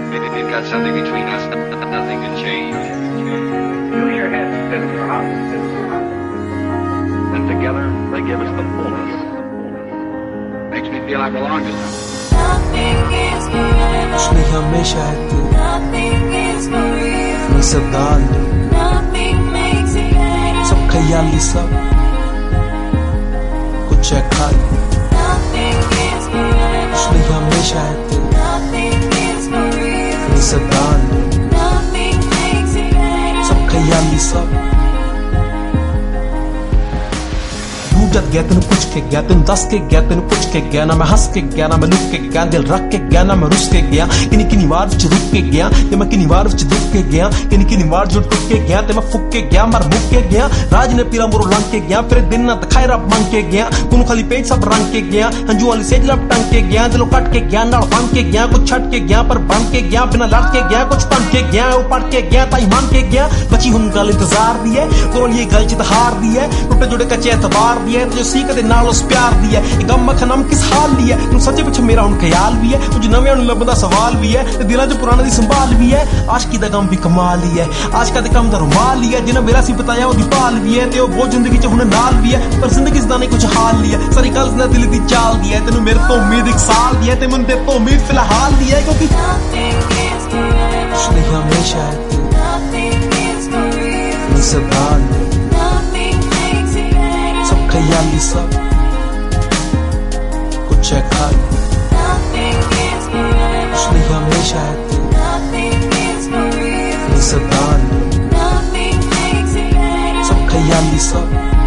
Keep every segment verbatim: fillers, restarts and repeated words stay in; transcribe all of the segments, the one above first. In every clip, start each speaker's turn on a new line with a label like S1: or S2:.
S1: It, it, it got something between us. Nothing can change.
S2: Use your head and your heart. And together they give us the fullness. Makes me feel I belong to them.
S3: उसने हमेशा है तू अपनी सरदार सब ख्याली सब कुछ है खाली उसने हमेशा है तू अपनी सरदार सब ख्याली सब जब गया तेन पूछ के गया तेन दस के गया तेन पूछ के गया ना मैं हंस के गया ना मैं लुक के गया दिल रख के गया ना मैं रुस के गया किनी किनी वार विच रुक के गया ते मैं किनी वार विच दुख के गया किनी किनी वार जो टुक के गया ते मैं फुक के गया मर मुक के गया राज ने पीरा मोरो लंग के गया फिर दिन ना दिखाई रब मांग के गया कुनु खाली पेट सब रंग के गया हंजू वाली सेज लब टंग के गया दिलों कट के गया नाल बन के गया कुछ छट के गया पर बन के गया बिना लड़ के गया कुछ बन के गया ऊपर के गया ताई मान के गया बची हुन गल इंतजार दी है कोल ये गल चित हार दी है टूटे जुड़े कच्चे एतबार दी है जो सी कदे नाल उस प्यार दी है गम मखनम किस हाल दी है तू सच्चे पिछ मेरा हुन ख्याल भी है कुछ नवे नु लबदा सवाल भी है ते दिलां च पुराने दी संभाल भी है आशिकी दा गम भी कमाल ही है आशिका दे कम दा रुमाल ही है जिन्हें मेरा सी बताया ओदी पाल भी है ते ओ वो जिंदगी च हुन नाल भी है पर जिंदगी दा नहीं कुछ हाल ही है सारी गल ना दिल दी चाल दी है तेनू मेरे तो उम्मीद एक साल दी है ते मुन ते तो उम्मीद फिलहाल दी है क्योंकि उसने हमेशा है तू अपनी सरदार सब ख्याली सब कुछ है खाली उसने हमेशा है तू अपनी सरदार सब ख्याली सब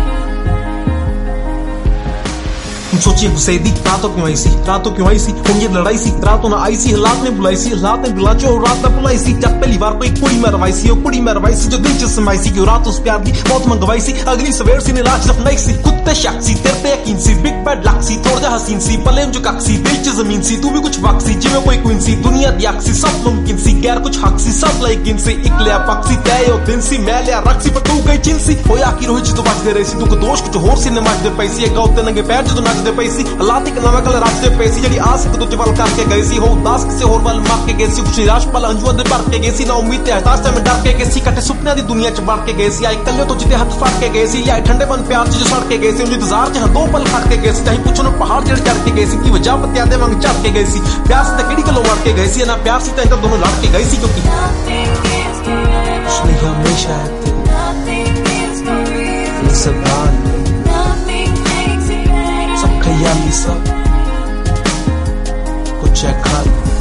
S3: सोचिए गुस्से दी रातों क्यों आई सी रातों क्यों आई सी हम ये लड़ाई सी रातों ना आई सी हालात ने बुलाई सी हालात ने बुला जो रात ना बुलाई सी जब पहली बार कोई कुड़ी मरवाई सी और कुड़ी मरवाई सी जो दिल च समाई सी क्यों रात उस प्यार दी मौत मंगवाई सी अगली सवेर सी ने लाश दफनाई सी कुत्ते शक सी तेरे पे यकीन सी बिग बैड लक सी थोड़ा जा हसीन सी पले जो कक सी दिल च जमीन सी तू भी कुछ वक्त सी जिਵੇਂ कोई क्वीन सी दुनिया दी अक सी सब मुमकिन सी गैर कुछ हक सी सब लाइकिन सी एक लिया पक सी तय ओ दिन सी मैं लिया रख सी पर तू गई चिन सी होया की रोही च तो बचदे रही सी तू को दोष कुछ होर सी ने मचदे पई सी गौ ते नंगे पैर जो नचदे पई सी हालात एक नवा कल रचदे पई सी जेडी आस एक दूजे वाल करके गई सी हो उदास किसे होर वाल मार के गई सी कुछ निराश पल अंजुआ दे भर के गई सी ना उम्मीद ते हताश में डर के गई सी कटे सुपने दी दुनिया च बढ़ के गई सी आई कल्ले तो जिते हाथ फाड़ के गई सी या ठंडे मन प्यार च जो सड़ के गई सी इंतजार च दो पल खड़ के गई सी कहीं पूछो ना पहाड़ जड़ चढ़ के गई सी की वजह पत्तियां दे वांग चढ़ के गई सी प्यार से केड़ी गलो मार के गई सी ना प्यार से तो दोनों लड़ के गई सी क्योंकि उसने हमेशा है तू अपनी सरदार सब ख्याली सब कुछ है खाली